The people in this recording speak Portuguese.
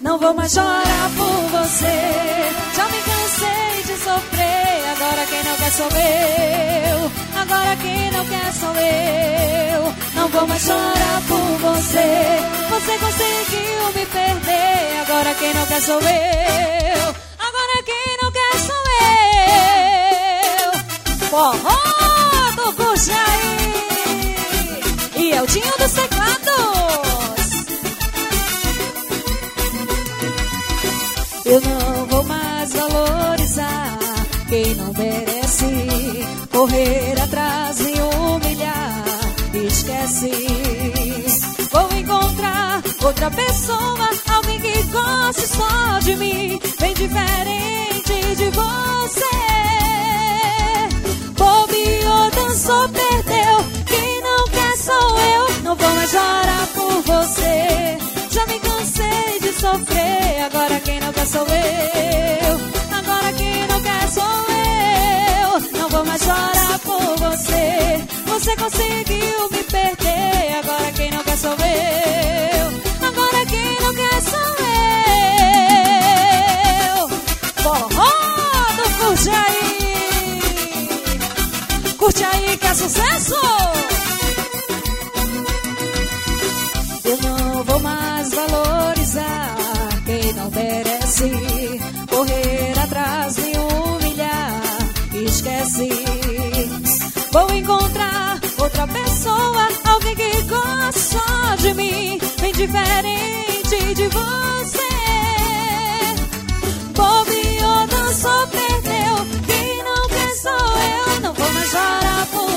não vou mais chorar por você. Já me cansei de sofrer, agora quem não quer sou eu. Agora quem não quer sou eu. Não vou mais chorar por você. Você conseguiu me perder, agora quem não quer sou eu. Agora quem não quer sou eu. Forró do Curjaí e Eldinho dos Teclados. Eu não vou mais valorizar quem não merece, correr atrás e humilhar. Esquece. Vou encontrar outra pessoa, alguém que goste só de mim, bem diferente de você. Bobeou, dançou, perdeu, quem não quer sou eu. Não vou mais chorar por você. Já me cansei de sofrer, agora quem não quer sou eu. Agora quem não quer sou eu. Não vou mais chorar por você. Você conseguiu me perder, agora quem não quer sou eu. Agora quem não quer sou eu. Forró do Curjaí. Curte aí que é sucesso. Eu não vou mais valorizar quem não merece, correr atrás e humilhar. Esquece. Vou encontrar outra pessoa, alguém que gosta só de mim, bem diferente de você. Bobeou, dançou, perdeu, quem não quer sou eu. Não vou mais chorar por